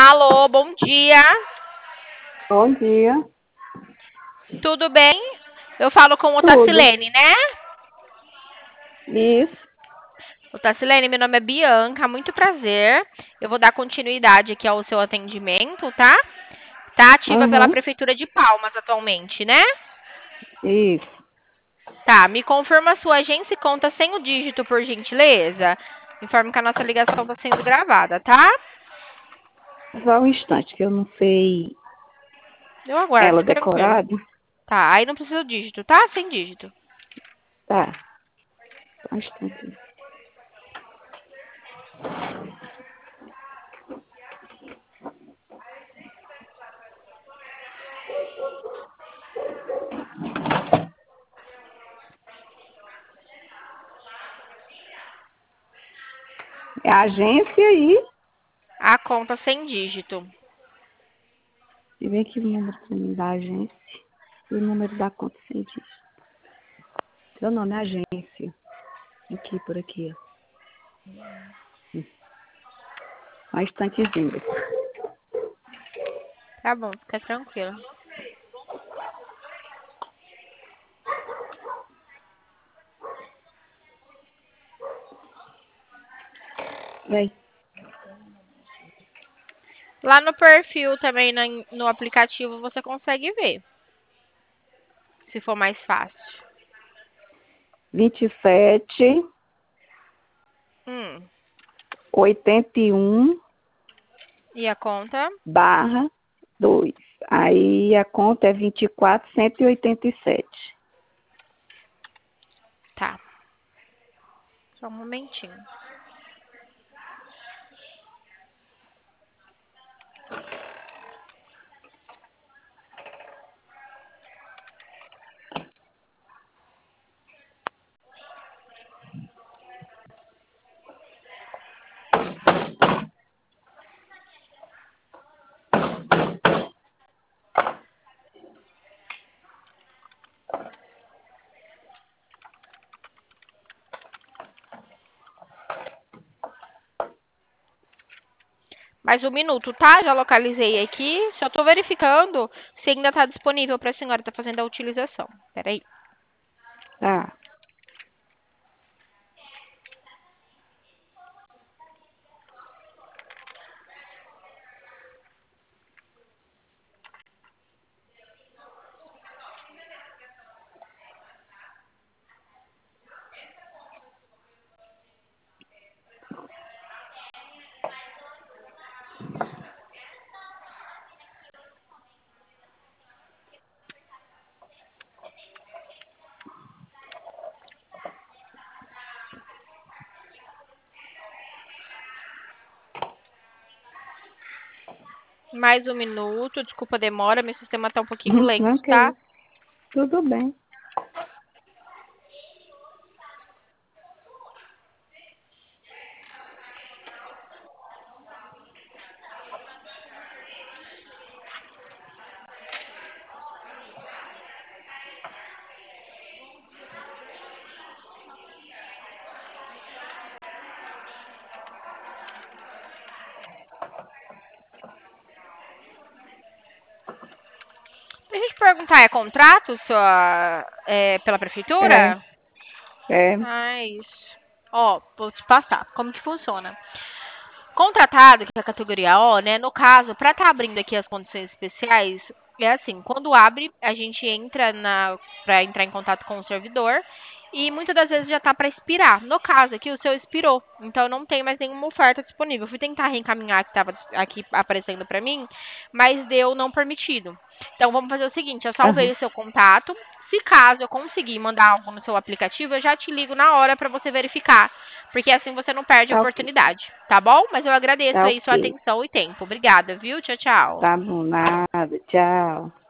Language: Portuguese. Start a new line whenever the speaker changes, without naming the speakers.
Alô, bom dia.
Bom dia.
Tudo bem? Eu falo com o
Tudo.
Tacilene, né?
Isso.
O Tacilene, meu nome é Bianca, muito prazer. Eu vou dar continuidade aqui ao seu atendimento, tá? Tá ativa pela
Uhum.
Prefeitura de Palmas atualmente, né?
Isso.
Tá, me confirma a sua agência e conta sem o dígito, por gentileza. Informe que a nossa ligação está sendo gravada, tá?
Só um instante, que eu não sei
Eu aguardo,
ela
fica tranquilo.
decorada.
Tá, aí não precisa o dígito, tá? Sem dígito.
Tá. Só um instante. É a agência aí.
A conta sem dígito.
E vem aqui o número pra mim da agência. E o número da conta sem dígito. Seu nome é agência. Aqui, por aqui, ó. Só um instantezinho.
Tá bom, fica tranquilo.
Vem.
Lá no perfil também, no aplicativo, você consegue ver, se for mais fácil.
27,
Hum.
81,
E a conta?
barra 2. Aí a conta é 24.187.
Tá. Só um momentinho. Mais um minuto, tá? Já localizei aqui. Só tô verificando se ainda tá disponível para a senhora estar fazendo a utilização. Peraí.
Tá.
Mais um minuto. Desculpa a demora. Meu sistema tá um pouquinho lento,
Não, que
tá?
isso. Tudo bem.
Deixa eu te perguntar, é contrato pela
É,
prefeitura?
é.
Ah, isso. Ó, vou te passar. Como que funciona? Contratado, que é a categoria O, né? No caso, para estar abrindo aqui as condições especiais, é assim, quando abre, a gente entra para entrar em contato com o servidor e muitas das vezes já está para expirar. No caso aqui, o seu expirou, então não tem mais nenhuma oferta disponível. Eu fui tentar reencaminhar que estava aqui aparecendo para mim, mas deu não permitido. Então vamos fazer o seguinte, eu salvei
Aham.
o seu contato. Se caso eu conseguir mandar algo no seu aplicativo, eu já te ligo na hora para você verificar, porque assim você não perde a
Tá ok.
oportunidade, tá bom? Mas eu agradeço
Tá
aí sua
ok.
atenção e tempo. Obrigada, viu? Tchau, tchau.
Tá bom, nada. Tchau.